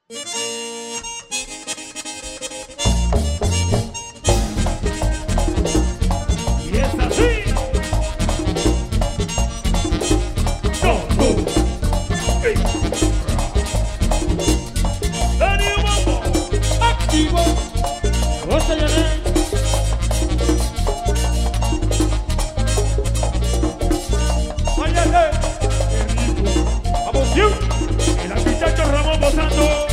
Y es así. Dani Mambo, activo. Rosa Yané. Váyale. Qué rico. Vamos, you. El arquitecto Ramón gozando.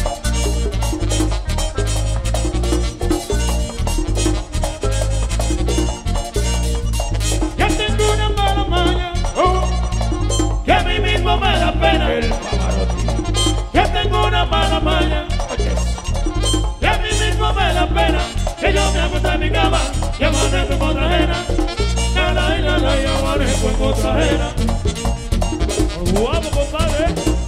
Ya tengo una mala maña. Que a mí mismo me da pena. El ya tengo una mala maña. Que a mí mismo me da pena. Que yo me acuesto en mi cama y amanezco en otra ajena. Y amanezco en otra ajena. Guapo, compadre.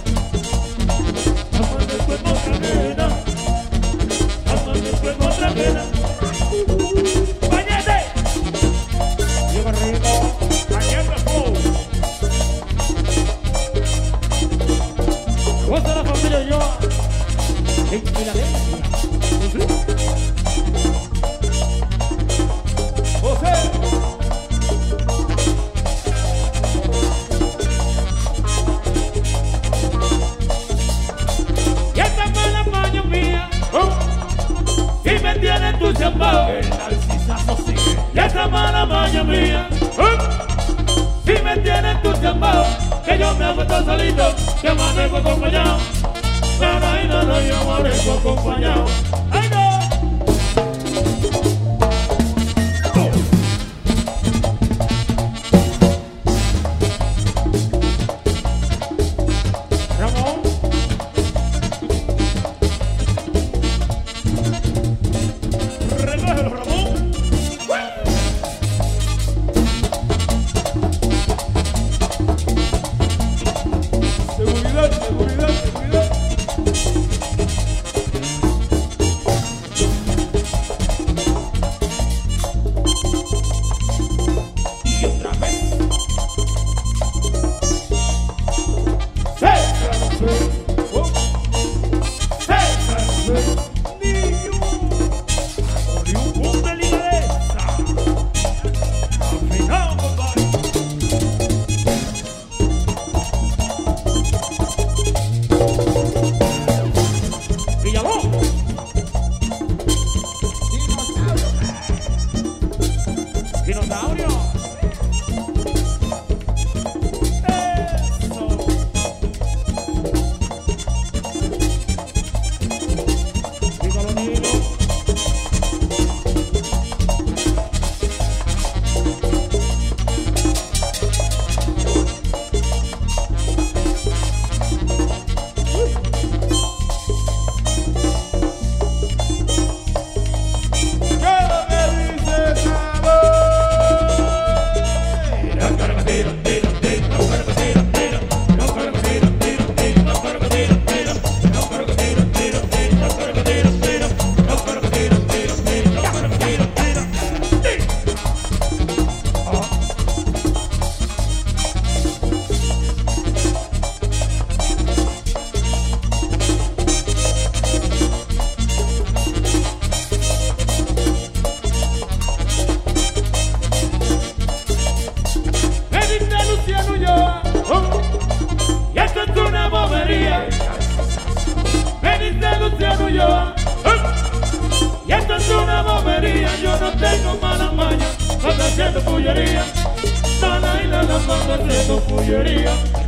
Amanezco en otra ajena. Amanezco en otra ajena. ¡Bañete! Lleva rico. Bañete flow. Goza la familia yo. En Filadelfia. José. Y esta mala maña mía, y me tiene entusiasmado. El narcisazo sigue. Y esta mala maña mía, y me tiene entusiasmado. Que yo me acuesto solito, que amanezco acompañado. No, yo amanezco acompañado. ¡Ay, no! Ramón. Recógelo, Ramón. Seguridad, seguridad, seguridad. Y otra vez. Dinosaurio. Eso. Dígalo, niño. Y esto es una bobería. Me dice Luciano Ulloa. Y esto es una bobería. Yo no tengo mala maña. Ando haciendo pullería. No, cuando haciendo pullería.